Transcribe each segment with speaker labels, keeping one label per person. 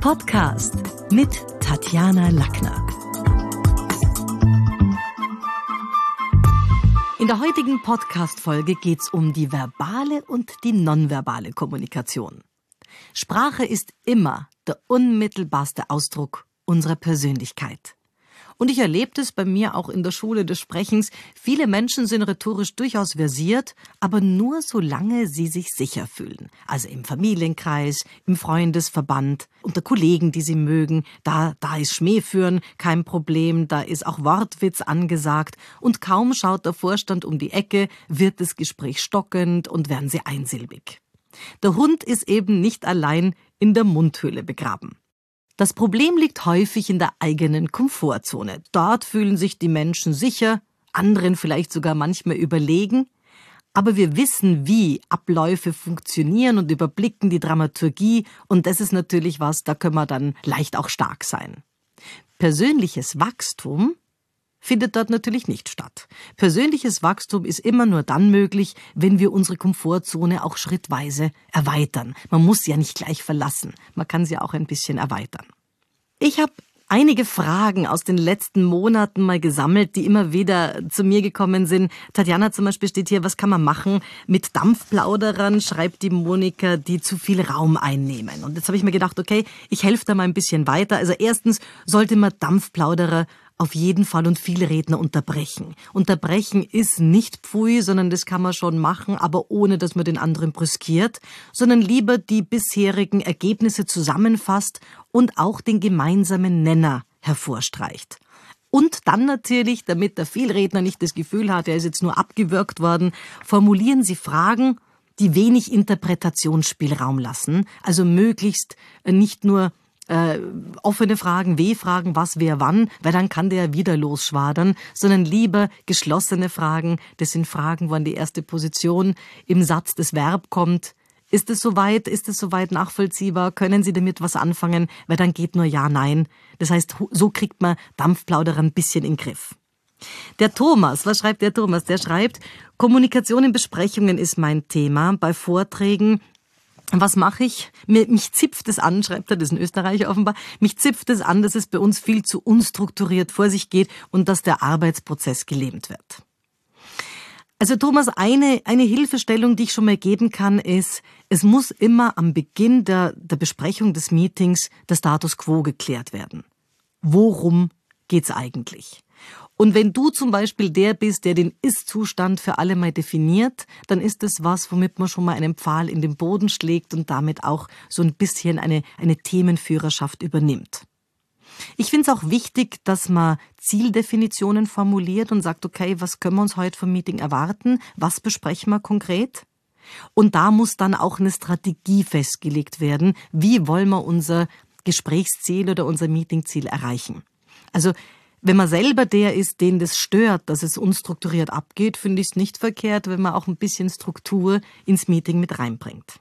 Speaker 1: Podcast mit Tatjana Lackner. In der heutigen Podcast-Folge geht's um die verbale und die nonverbale Kommunikation. Sprache ist immer der unmittelbarste Ausdruck unserer Persönlichkeit. Und ich erlebe das bei mir auch in der Schule des Sprechens. Viele Menschen sind rhetorisch durchaus versiert, aber nur solange sie sich sicher fühlen. Also im Familienkreis, im Freundesverband, unter Kollegen, die sie mögen. Da ist Schmähführen kein Problem, da ist auch Wortwitz angesagt. Und kaum schaut der Vorstand um die Ecke, wird das Gespräch stockend und werden sie einsilbig. Der Hund ist eben nicht allein in der Mundhöhle begraben. Das Problem liegt häufig in der eigenen Komfortzone. Dort fühlen sich die Menschen sicher, anderen vielleicht sogar manchmal überlegen. Aber wir wissen, wie Abläufe funktionieren und überblicken die Dramaturgie. Und das ist natürlich was, da können wir dann leicht auch stark sein. Persönliches Wachstum findet dort natürlich nicht statt. Persönliches Wachstum ist immer nur dann möglich, wenn wir unsere Komfortzone auch schrittweise erweitern. Man muss sie ja nicht gleich verlassen, man kann sie auch ein bisschen erweitern. Ich habe einige Fragen aus den letzten Monaten mal gesammelt, die immer wieder zu mir gekommen sind. Tatjana zum Beispiel steht hier, was kann man machen mit Dampfplauderern, schreibt die Monika, die zu viel Raum einnehmen. Und jetzt habe ich mir gedacht, okay, ich helfe da mal ein bisschen weiter. Also erstens sollte man Dampfplauderer auf jeden Fall und viele Redner unterbrechen. Unterbrechen ist nicht Pfui, sondern das kann man schon machen, aber ohne, dass man den anderen brüskiert, sondern lieber die bisherigen Ergebnisse zusammenfasst und auch den gemeinsamen Nenner hervorstreicht. Und dann natürlich, damit der Vielredner nicht das Gefühl hat, er ist jetzt nur abgewürgt worden, formulieren Sie Fragen, die wenig Interpretationsspielraum lassen, also möglichst nicht nur offene Fragen, W-Fragen, was, wer, wann, weil dann kann der ja wieder losschwadern, sondern lieber geschlossene Fragen. Das sind Fragen, wann die erste Position im Satz des Verb kommt. Ist es soweit? Ist es soweit nachvollziehbar? Können Sie damit was anfangen? Weil dann geht nur Ja, Nein. Das heißt, so kriegt man Dampfplauderer ein bisschen in den Griff. Der Thomas, was schreibt der Thomas? Der schreibt, Kommunikation in Besprechungen ist mein Thema. Bei Vorträgen was mache ich? Mich zipft es an, schreibt er, das ist ein Österreicher offenbar, mich zipft es an, dass es bei uns viel zu unstrukturiert vor sich geht und dass der Arbeitsprozess gelähmt wird. Also Thomas, eine Hilfestellung, die ich schon mal geben kann, ist, es muss immer am Beginn der Besprechung des Meetings der Status quo geklärt werden. Worum geht's eigentlich? Und wenn du zum Beispiel der bist, der den Ist-Zustand für alle mal definiert, dann ist das was, womit man schon mal einen Pfahl in den Boden schlägt und damit auch so ein bisschen eine Themenführerschaft übernimmt. Ich finde es auch wichtig, dass man Zieldefinitionen formuliert und sagt, okay, was können wir uns heute vom Meeting erwarten? Was besprechen wir konkret? Und da muss dann auch eine Strategie festgelegt werden. Wie wollen wir unser Gesprächsziel oder unser Meetingziel erreichen? Also wenn man selber der ist, den das stört, dass es unstrukturiert abgeht, finde ich es nicht verkehrt, wenn man auch ein bisschen Struktur ins Meeting mit reinbringt.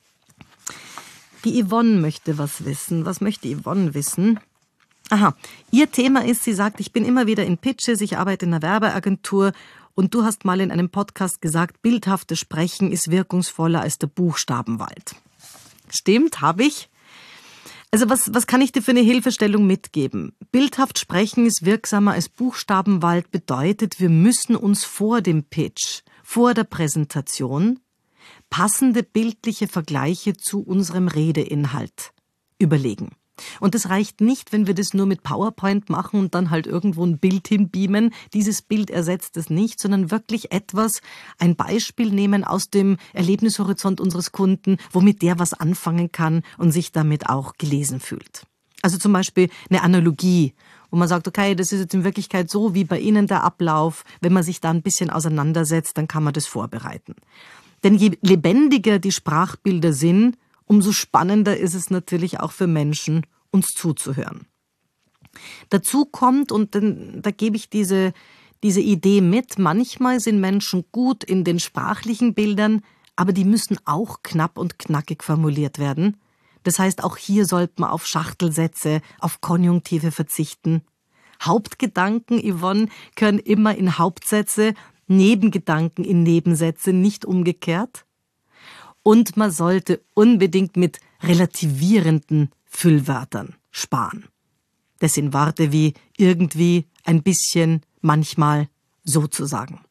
Speaker 1: Die Yvonne möchte was wissen. Was möchte Yvonne wissen? Aha, ihr Thema ist, sie sagt, ich bin immer wieder in Pitches, ich arbeite in einer Werbeagentur und du hast mal in einem Podcast gesagt, bildhaftes Sprechen ist wirkungsvoller als der Buchstabenwald. Stimmt, habe ich. Also was kann ich dir für eine Hilfestellung mitgeben? Bildhaft sprechen ist wirksamer als Buchstabenwald bedeutet, wir müssen uns vor dem Pitch, vor der Präsentation, passende bildliche Vergleiche zu unserem Redeinhalt überlegen. Und es reicht nicht, wenn wir das nur mit PowerPoint machen und dann halt irgendwo ein Bild hinbeamen. Dieses Bild ersetzt es nicht, sondern wirklich ein Beispiel nehmen aus dem Erlebnishorizont unseres Kunden, womit der was anfangen kann und sich damit auch gelesen fühlt. Also zum Beispiel eine Analogie, wo man sagt, okay, das ist jetzt in Wirklichkeit so wie bei Ihnen der Ablauf. Wenn man sich da ein bisschen auseinandersetzt, dann kann man das vorbereiten. Denn je lebendiger die Sprachbilder sind, umso spannender ist es natürlich auch für Menschen, uns zuzuhören. Dazu kommt, und da gebe ich diese Idee mit, manchmal sind Menschen gut in den sprachlichen Bildern, aber die müssen auch knapp und knackig formuliert werden. Das heißt, auch hier sollte man auf Schachtelsätze, auf Konjunktive verzichten. Hauptgedanken, Yvonne, gehören immer in Hauptsätze, Nebengedanken in Nebensätze, nicht umgekehrt. Und man sollte unbedingt mit relativierenden Füllwörtern sparen. Das sind Worte wie irgendwie, ein bisschen, manchmal, sozusagen.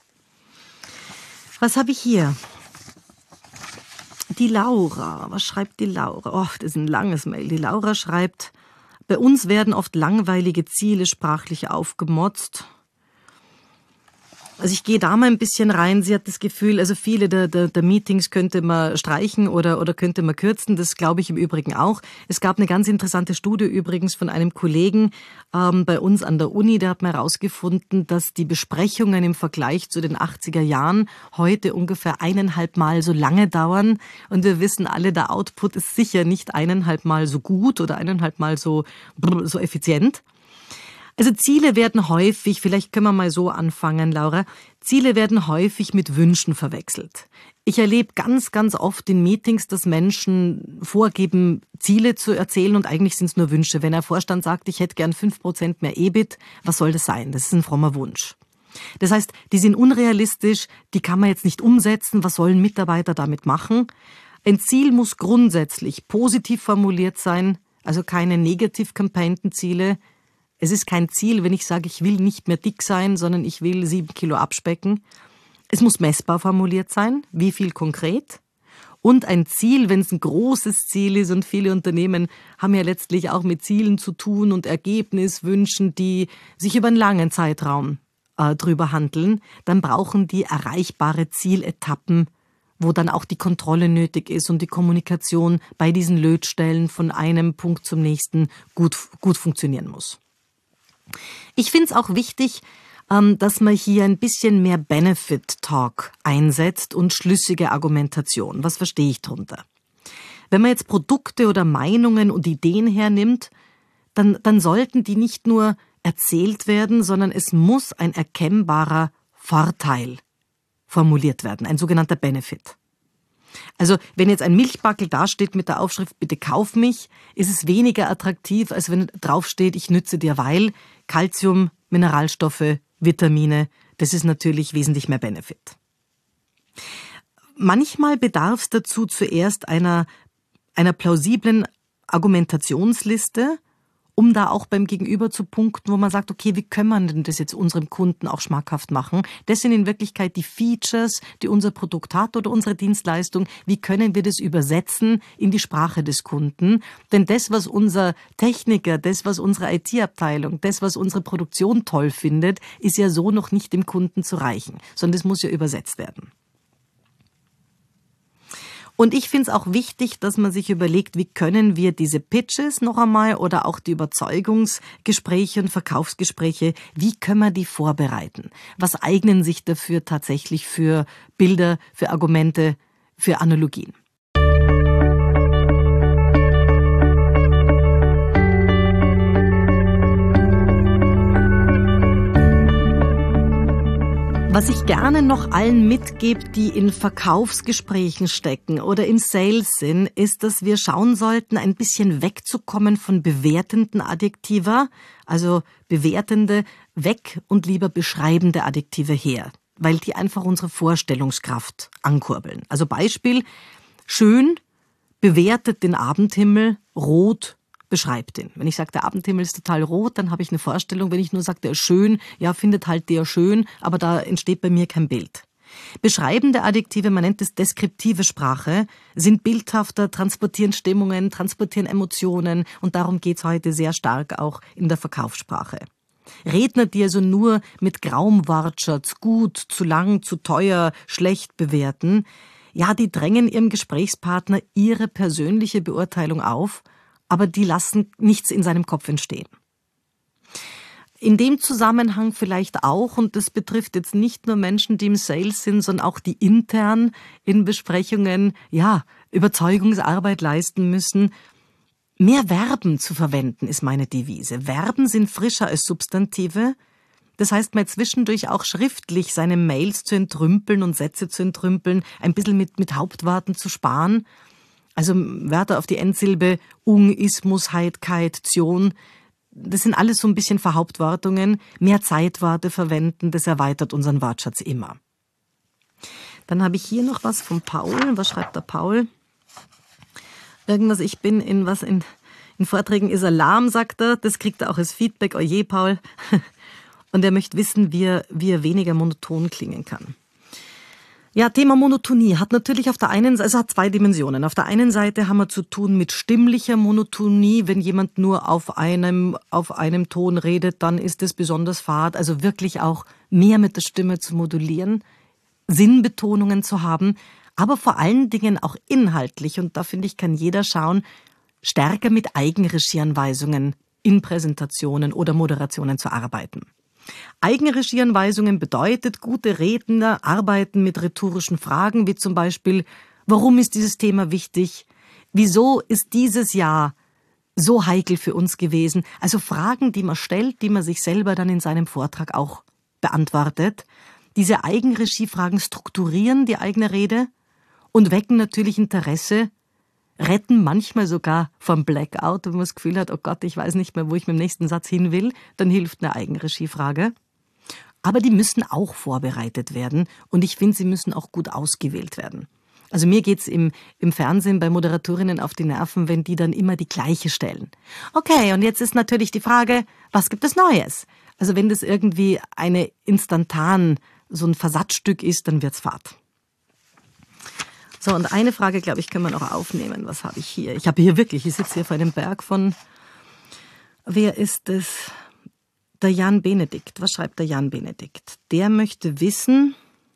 Speaker 1: Was habe ich hier? Die Laura. Was schreibt die Laura? Oh, das ist ein langes Mail. Die Laura schreibt, bei uns werden oft langweilige Ziele sprachlich aufgemotzt. Also ich gehe da mal ein bisschen rein. Sie hat das Gefühl, also viele der Meetings könnte man streichen oder könnte man kürzen. Das glaube ich im Übrigen auch. Es gab eine ganz interessante Studie übrigens von einem Kollegen bei uns an der Uni. Der hat mal herausgefunden, dass die Besprechungen im Vergleich zu den 80er Jahren heute ungefähr 1,5 Mal so lange dauern. Und wir wissen alle, der Output ist sicher nicht 1,5 Mal so gut oder 1,5 Mal so effizient. Also Ziele werden häufig, vielleicht können wir mal so anfangen, Laura, Ziele werden häufig mit Wünschen verwechselt. Ich erlebe ganz, ganz oft in Meetings, dass Menschen vorgeben, Ziele zu erzählen und eigentlich sind es nur Wünsche. Wenn der Vorstand sagt, ich hätte gern 5% mehr EBIT, was soll das sein? Das ist ein frommer Wunsch. Das heißt, die sind unrealistisch, die kann man jetzt nicht umsetzen, was sollen Mitarbeiter damit machen? Ein Ziel muss grundsätzlich positiv formuliert sein, also keine negativ campaignten Ziele. Es ist kein Ziel, wenn ich sage, ich will nicht mehr dick sein, sondern ich will 7 Kilo abspecken. Es muss messbar formuliert sein, wie viel konkret. Und ein Ziel, wenn es ein großes Ziel ist, und viele Unternehmen haben ja letztlich auch mit Zielen zu tun und Ergebniswünschen, die sich über einen langen Zeitraum drüber handeln, dann brauchen die erreichbare Zieletappen, wo dann auch die Kontrolle nötig ist und die Kommunikation bei diesen Lötstellen von einem Punkt zum nächsten gut funktionieren muss. Ich finde es auch wichtig, dass man hier ein bisschen mehr Benefit-Talk einsetzt und schlüssige Argumentation. Was verstehe ich darunter? Wenn man jetzt Produkte oder Meinungen und Ideen hernimmt, dann sollten die nicht nur erzählt werden, sondern es muss ein erkennbarer Vorteil formuliert werden, ein sogenannter Benefit. Also wenn jetzt ein Milchbackel dasteht mit der Aufschrift "Bitte kauf mich", ist es weniger attraktiv, als wenn draufsteht "Ich nütze dir, weil Calcium, Mineralstoffe, Vitamine", das ist natürlich wesentlich mehr Benefit. Manchmal bedarf es dazu zuerst einer plausiblen Argumentationsliste, um da auch beim Gegenüber zu punkten, wo man sagt, okay, wie können wir denn das jetzt unserem Kunden auch schmackhaft machen? Das sind in Wirklichkeit die Features, die unser Produkt hat oder unsere Dienstleistung. Wie können wir das übersetzen in die Sprache des Kunden? Denn das, was unser Techniker, das, was unsere IT-Abteilung, das, was unsere Produktion toll findet, ist ja so noch nicht dem Kunden zu reichen, sondern das muss ja übersetzt werden. Und ich finde es auch wichtig, dass man sich überlegt, wie können wir diese Pitches noch einmal oder auch die Überzeugungsgespräche und Verkaufsgespräche, wie können wir die vorbereiten? Was eignen sich dafür tatsächlich für Bilder, für Argumente, für Analogien? Was ich gerne noch allen mitgebe, die in Verkaufsgesprächen stecken oder im Sales sind, ist, dass wir schauen sollten, ein bisschen wegzukommen von bewertenden Adjektiva, also bewertende, weg und lieber beschreibende Adjektive her, weil die einfach unsere Vorstellungskraft ankurbeln. Also Beispiel, schön bewertet den Abendhimmel, rot beschreibt ihn. Wenn ich sage, der Abendhimmel ist total rot, dann habe ich eine Vorstellung. Wenn ich nur sage, der ist schön, ja, findet halt der schön, aber da entsteht bei mir kein Bild. Beschreibende Adjektive, man nennt es deskriptive Sprache, sind bildhafter, transportieren Stimmungen, transportieren Emotionen und darum geht's heute sehr stark auch in der Verkaufssprache. Redner, die also nur mit grauem Wortschatz gut, zu lang, zu teuer, schlecht bewerten, ja, die drängen ihrem Gesprächspartner ihre persönliche Beurteilung auf, aber die lassen nichts in seinem Kopf entstehen. In dem Zusammenhang vielleicht auch, und das betrifft jetzt nicht nur Menschen, die im Sales sind, sondern auch die intern in Besprechungen, ja, Überzeugungsarbeit leisten müssen, mehr Verben zu verwenden, ist meine Devise. Verben sind frischer als Substantive. Das heißt, mal zwischendurch auch schriftlich seine Mails zu entrümpeln und Sätze zu entrümpeln, ein bisschen mit Hauptworten zu sparen. Also Wörter auf die Endsilbe, ung, ismus, heitkeit, tion, das sind alles so ein bisschen Verhauptwortungen. Mehr Zeitworte verwenden, das erweitert unseren Wortschatz immer. Dann habe ich hier noch was von Paul. Was schreibt der Paul? Irgendwas, ich bin in In Vorträgen ist er lahm, sagt er. Das kriegt er auch als Feedback. Oje, Paul. Und er möchte wissen, wie er weniger monoton klingen kann. Ja, Thema Monotonie hat natürlich auf der einen Seite, also hat zwei Dimensionen. Auf der einen Seite haben wir zu tun mit stimmlicher Monotonie. Wenn jemand nur auf einem Ton redet, dann ist es besonders fad. Also wirklich auch mehr mit der Stimme zu modulieren, Sinnbetonungen zu haben, aber vor allen Dingen auch inhaltlich. Und da finde ich, kann jeder schauen, stärker mit Eigenregieanweisungen in Präsentationen oder Moderationen zu arbeiten. Eigenregieanweisungen bedeutet, gute Redner arbeiten mit rhetorischen Fragen, wie zum Beispiel, warum ist dieses Thema wichtig? Wieso ist dieses Jahr so heikel für uns gewesen? Also Fragen, die man stellt, die man sich selber dann in seinem Vortrag auch beantwortet. Diese Eigenregiefragen strukturieren die eigene Rede und wecken natürlich Interesse, retten manchmal sogar vom Blackout, wenn man das Gefühl hat, oh Gott, ich weiß nicht mehr, wo ich mit dem nächsten Satz hin will, dann hilft eine Eigenregiefrage. Aber die müssen auch vorbereitet werden und ich finde, sie müssen auch gut ausgewählt werden. Also mir geht's im Fernsehen bei Moderatorinnen auf die Nerven, wenn die dann immer die gleiche stellen. Okay, und jetzt ist natürlich die Frage, was gibt es Neues? Also wenn das irgendwie eine instantan, so ein Versatzstück ist, dann wird's fad. So, und eine Frage, glaube ich, können wir noch aufnehmen. Was habe ich hier? Ich sitze hier vor einem Berg von, wer ist es? Der Jan Benedikt. Was schreibt der Jan Benedikt? Der möchte wissen,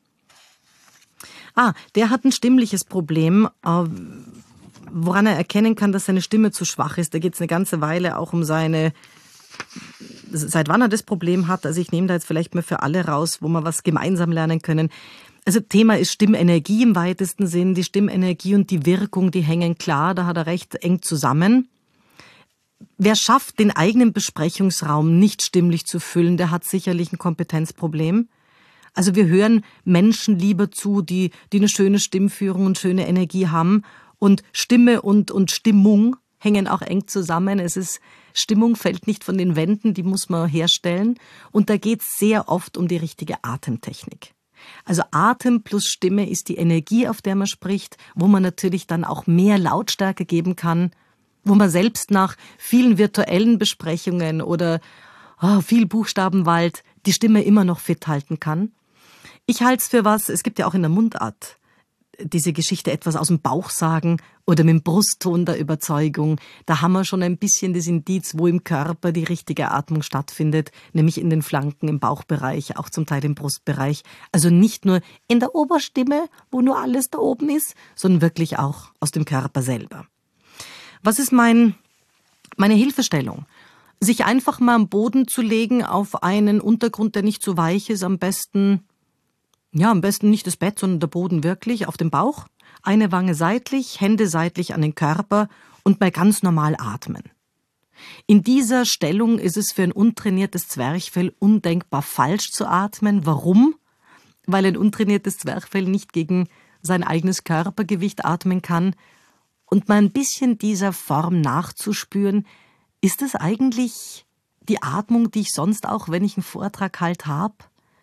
Speaker 1: der hat ein stimmliches Problem, woran er erkennen kann, dass seine Stimme zu schwach ist. Da geht es eine ganze Weile auch um seit wann er das Problem hat. Also ich nehme da jetzt vielleicht mal für alle raus, wo wir was gemeinsam lernen können. Also Thema ist Stimmenergie im weitesten Sinn. Die Stimmenergie und die Wirkung, die hängen klar, da hat er recht eng zusammen. Wer schafft, den eigenen Besprechungsraum nicht stimmlich zu füllen, der hat sicherlich ein Kompetenzproblem. Also wir hören Menschen lieber zu, die eine schöne Stimmführung und schöne Energie haben. Und Stimme und Stimmung hängen auch eng zusammen. Stimmung fällt nicht von den Wänden, die muss man herstellen. Und da geht es sehr oft um die richtige Atemtechnik. Also Atem plus Stimme ist die Energie, auf der man spricht, wo man natürlich dann auch mehr Lautstärke geben kann, wo man selbst nach vielen virtuellen Besprechungen oder viel Buchstabenwald die Stimme immer noch fit halten kann. Ich halte es für was, es gibt ja auch in der Mundart diese Geschichte etwas aus dem Bauch sagen oder mit dem Brustton der Überzeugung. Da haben wir schon ein bisschen das Indiz, wo im Körper die richtige Atmung stattfindet, nämlich in den Flanken, im Bauchbereich, auch zum Teil im Brustbereich. Also nicht nur in der Oberstimme, wo nur alles da oben ist, sondern wirklich auch aus dem Körper selber. Was ist meine Hilfestellung? Sich einfach mal am Boden zu legen auf einen Untergrund, der nicht so weich ist, am besten nicht das Bett, sondern der Boden wirklich, auf dem Bauch, eine Wange seitlich, Hände seitlich an den Körper und mal ganz normal atmen. In dieser Stellung ist es für ein untrainiertes Zwerchfell undenkbar falsch zu atmen. Warum? Weil ein untrainiertes Zwerchfell nicht gegen sein eigenes Körpergewicht atmen kann. Und mal ein bisschen dieser Form nachzuspüren, ist es eigentlich die Atmung, die ich sonst auch, wenn ich einen Vortrag halt habe?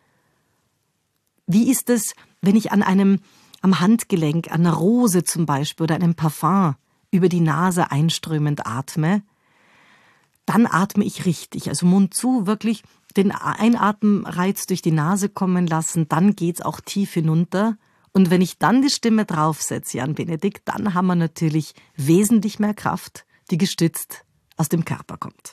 Speaker 1: Wie ist es, wenn ich am Handgelenk, an einer Rose zum Beispiel oder einem Parfum über die Nase einströmend atme? Dann atme ich richtig, also Mund zu, wirklich den Einatmenreiz durch die Nase kommen lassen, dann geht's auch tief hinunter. Und wenn ich dann die Stimme draufsetze, Jan Benedikt, dann haben wir natürlich wesentlich mehr Kraft, die gestützt aus dem Körper kommt.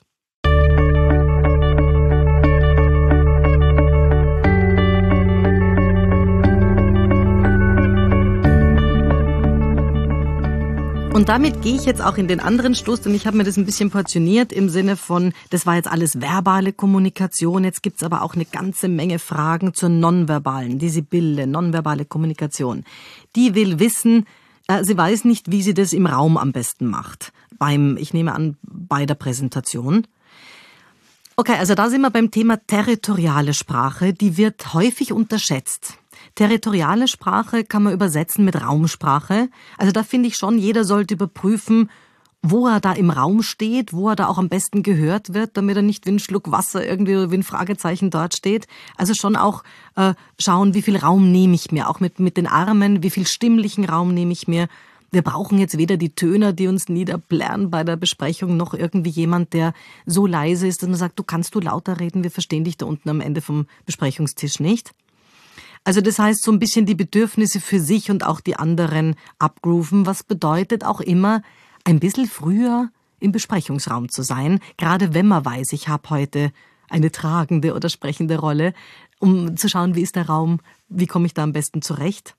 Speaker 1: Und damit gehe ich jetzt auch in den anderen Stoß, denn ich habe mir das ein bisschen portioniert im Sinne von, das war jetzt alles verbale Kommunikation, jetzt gibt's aber auch eine ganze Menge Fragen zur nonverbalen, die Sibylle, nonverbale Kommunikation. Die will wissen, sie weiß nicht, wie sie das im Raum am besten macht, ich nehme an, bei der Präsentation. Okay, also da sind wir beim Thema territoriale Sprache, die wird häufig unterschätzt. Territoriale Sprache kann man übersetzen mit Raumsprache. Also da finde ich schon, jeder sollte überprüfen, wo er da im Raum steht, wo er da auch am besten gehört wird, damit er nicht wie ein Schluck Wasser irgendwie oder wie ein Fragezeichen dort steht. Also schon auch schauen, wie viel Raum nehme ich mir, auch mit den Armen, wie viel stimmlichen Raum nehme ich mir. Wir brauchen jetzt weder die Töner, die uns niederblären bei der Besprechung, noch irgendwie jemand, der so leise ist, dass man sagt, kannst du lauter reden, wir verstehen dich da unten am Ende vom Besprechungstisch nicht. Also das heißt, so ein bisschen die Bedürfnisse für sich und auch die anderen abgrooven, was bedeutet auch immer, ein bisschen früher im Besprechungsraum zu sein, gerade wenn man weiß, ich habe heute eine tragende oder sprechende Rolle, um zu schauen, wie ist der Raum, wie komme ich da am besten zurecht.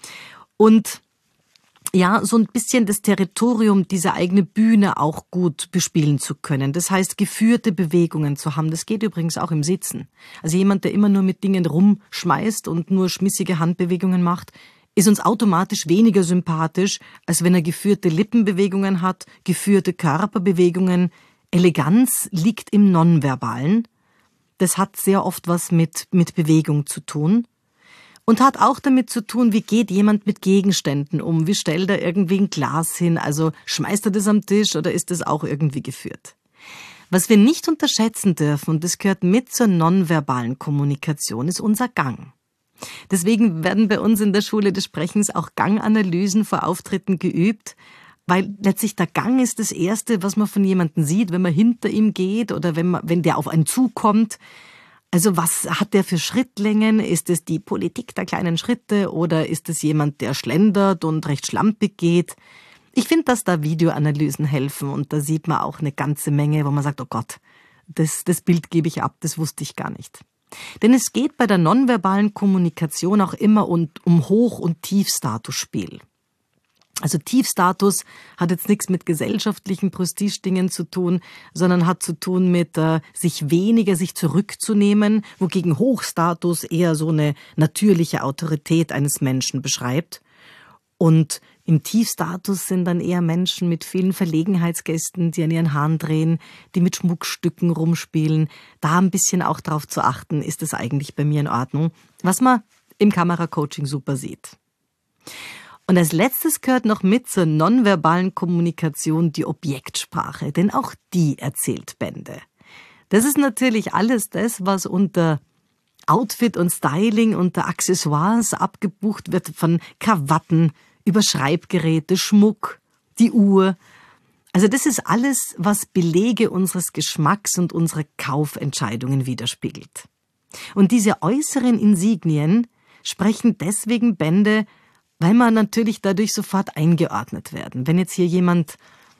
Speaker 1: Und ja, so ein bisschen das Territorium, diese eigene Bühne auch gut bespielen zu können. Das heißt, geführte Bewegungen zu haben. Das geht übrigens auch im Sitzen. Also jemand, der immer nur mit Dingen rumschmeißt und nur schmissige Handbewegungen macht, ist uns automatisch weniger sympathisch, als wenn er geführte Lippenbewegungen hat, geführte Körperbewegungen. Eleganz liegt im Nonverbalen. Das hat sehr oft was mit Bewegung zu tun. Und hat auch damit zu tun, wie geht jemand mit Gegenständen um? Wie stellt er irgendwie ein Glas hin? Also schmeißt er das am Tisch oder ist das auch irgendwie geführt? Was wir nicht unterschätzen dürfen, und das gehört mit zur nonverbalen Kommunikation, ist unser Gang. Deswegen werden bei uns in der Schule des Sprechens auch Ganganalysen vor Auftritten geübt, weil letztlich der Gang ist das Erste, was man von jemandem sieht, wenn man hinter ihm geht oder wenn der auf einen zukommt. Also was hat der für Schrittlängen? Ist es die Politik der kleinen Schritte oder ist es jemand, der schlendert und recht schlampig geht? Ich finde, dass da Videoanalysen helfen und da sieht man auch eine ganze Menge, wo man sagt, oh Gott, das Bild gebe ich ab, das wusste ich gar nicht. Denn es geht bei der nonverbalen Kommunikation auch immer um Hoch- und Tiefstatusspiel. Also Tiefstatus hat jetzt nichts mit gesellschaftlichen Prestigedingen zu tun, sondern hat zu tun mit sich zurückzunehmen, wogegen Hochstatus eher so eine natürliche Autorität eines Menschen beschreibt. Und im Tiefstatus sind dann eher Menschen mit vielen Verlegenheitsgästen, die an ihren Haaren drehen, die mit Schmuckstücken rumspielen. Da ein bisschen auch drauf zu achten, ist es eigentlich bei mir in Ordnung, was man im Kameracoaching super sieht. Und als letztes gehört noch mit zur nonverbalen Kommunikation die Objektsprache, denn auch die erzählt Bände. Das ist natürlich alles das, was unter Outfit und Styling, unter Accessoires abgebucht wird, von Krawatten über Schreibgeräte, Schmuck, die Uhr. Also das ist alles, was Belege unseres Geschmacks und unsere Kaufentscheidungen widerspiegelt. Und diese äußeren Insignien sprechen deswegen Bände, weil man natürlich dadurch sofort eingeordnet werden. Wenn jetzt hier jemand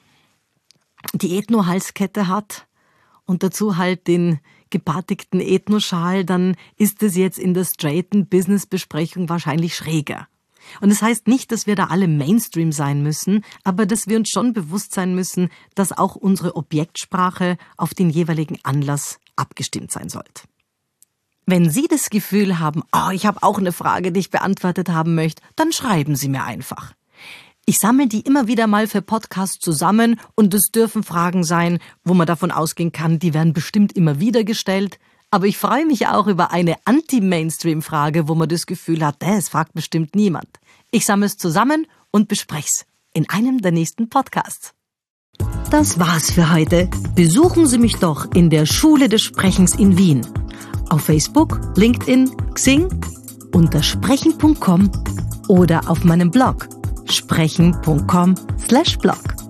Speaker 1: die Ethno-Halskette hat und dazu halt den gepartigten Ethno-Schal, dann ist es jetzt in der straighten Business-Besprechung wahrscheinlich schräger. Und das heißt nicht, dass wir da alle Mainstream sein müssen, aber dass wir uns schon bewusst sein müssen, dass auch unsere Objektsprache auf den jeweiligen Anlass abgestimmt sein sollte. Wenn Sie das Gefühl haben, ich habe auch eine Frage, die ich beantwortet haben möchte, dann schreiben Sie mir einfach. Ich sammle die immer wieder mal für Podcasts zusammen und es dürfen Fragen sein, wo man davon ausgehen kann, die werden bestimmt immer wieder gestellt. Aber ich freue mich auch über eine Anti-Mainstream-Frage, wo man das Gefühl hat, das fragt bestimmt niemand. Ich sammle es zusammen und bespreche es in einem der nächsten Podcasts. Das war's für heute. Besuchen Sie mich doch in der Schule des Sprechens in Wien. Auf Facebook, LinkedIn, Xing, unter sprechen.com oder auf meinem Blog sprechen.com/blog.